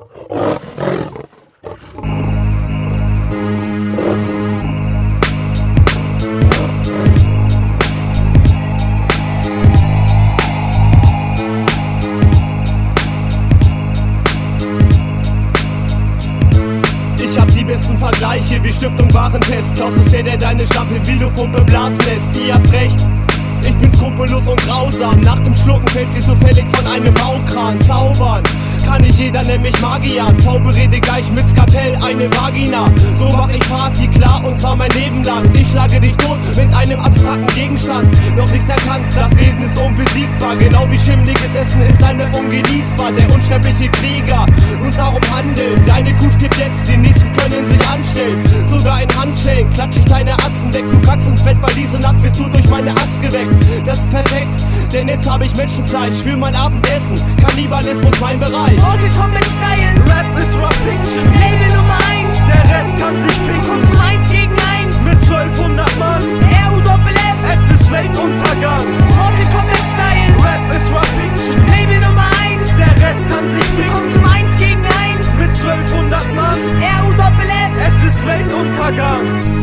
Ich hab die besten Vergleiche wie Stiftung Warentest. Klaus ist der deine Stapel wie Luftpumpe blasen lässt. Ihr habt recht, ich bin skrupellos und grausam. Nach dem Schlucken fällt sie zufällig von einem Baukran. Zaubern kann nicht jeder, nennt mich Magier. Zauberrede gleich mit Skalpell, eine Vagina. So mach ich Party klar und zwar mein Leben lang. Ich schlage dich tot mit einem abstrakten Gegenstand. Noch nicht erkannt, das Wesen ist unbesiegbar. Genau wie schimmliges Essen ist eine ungenießbar. Der unsterbliche Krieger muss darum handeln. Deine Kuh stirbt jetzt, die nächsten können sich anstellen. Sogar in Handschellen klatsch ich deine Atzen weg. Du kackst ins Bett, weil diese Nacht wirst du durch meine Axt geweckt. Das ist perfekt, denn jetzt hab ich Menschenfleisch für mein Abendessen. Kannibalismus mein Bereich. Mortal Kombat Style, Rap ist Rough Fiction, Label Nummer 1. der Rest kann sich ficken. Kommst du 1 gegen 1 Mit 1200 Mann, RUFF. es ist Weltuntergang. Mortal Kombat Style, Rap ist Rough Fiction, Label Nummer 1. der Rest kann sich Kommst ficken. du 1 gegen 1 Mit 1200 Mann, RUFF. es ist Weltuntergang.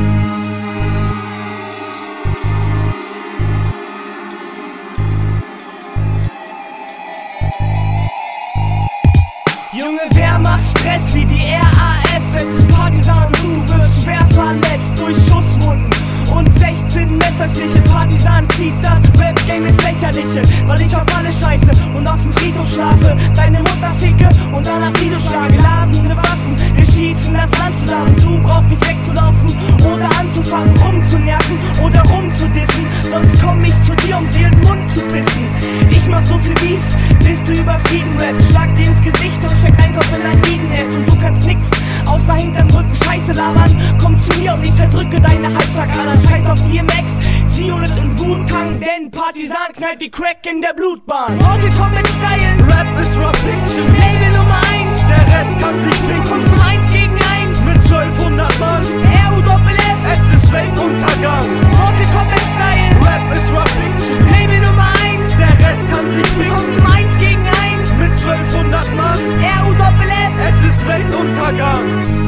Junge, wer macht Stress wie die RAF? Es ist Partisan und du wirst schwer verletzt durch Schusswunden und 16 Messerstiche. Partisan zieht das Rap-Game ins Lächerliche, weil ich auf alle scheiße und auf dem Friedhof schlafe. Deine Mutter ficke und dann Asilo schlage. Ladende Waffen, wir schießen das Land zusammen. Du brauchst nicht wegzulaufen oder anzufangen rumzunerven oder rumzudissen. Sonst komm ich zu dir, um dir den Mund zu bissen. Ich mach so viel Beef, bis du über Frieden rappst. Schlag dir ins Gesicht und steck dein Kopf in dein Bienennest. Und du kannst nix außer hinterm Rücken Scheiße labern. Komm zu mir und ich zerdrücke deine Halsschlagadern. Scheiß auf DMX, G-Unit und Wu-Tang, denn Partisan knallt wie Crack in der Blutbahn. Mortal Kombat Style, Rap ist Rough Fiction, Label Nummer 1. der Rest kann sich ficken. Kommst du 1 gegen 1 Mit 1200 Mann, RUFF. es ist Weltuntergang. Mortal Kombat Style, Rap ist Rough Fiction, Label Nummer 1. der Rest kann sich Kommst ficken. du 1 gegen 1 Mit 1200 Mann, RUFF. es ist Weltuntergang.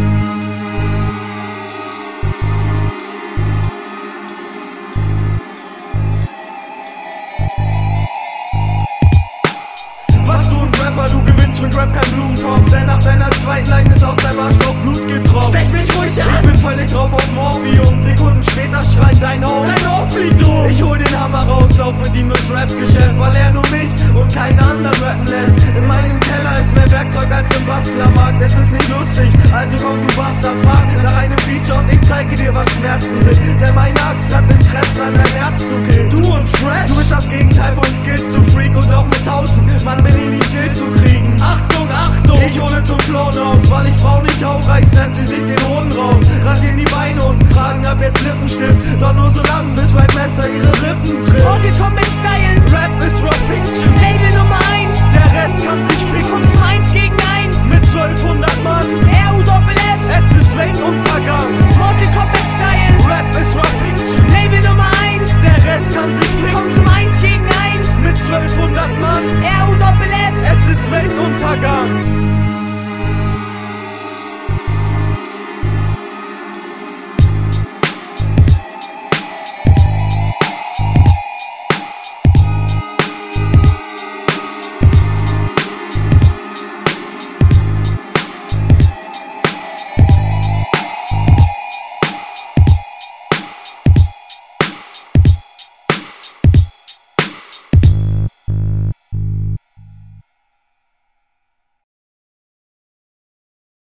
Was du ein Rapper, du gewinnst mit Rap kein Blumentopf. Denn nach deiner zweiten Line ist aus deinem Arschloch Blut getropft. Stech mich ruhig Ich an. bin völlig drauf auf Morphium. Sekunden später schreit dein Ohr fliegt um. Ich hol den Hammer raus, lauf mit ihm ins Rap-Geschäft, weil er nur mich und keinen anderen rappen lässt. In meinem Keller ist mehr Werkzeug als im Bastlermarkt. Es ist nicht lustig, also komm du Bastard, frag nach einem Feature und ich zeige dir, was Schmerzen sind. Denn meine Axt hat Interesse an dein Herz zu killen. Du und Fresh, du bist das Gegenteil von Skills, du Freak und auch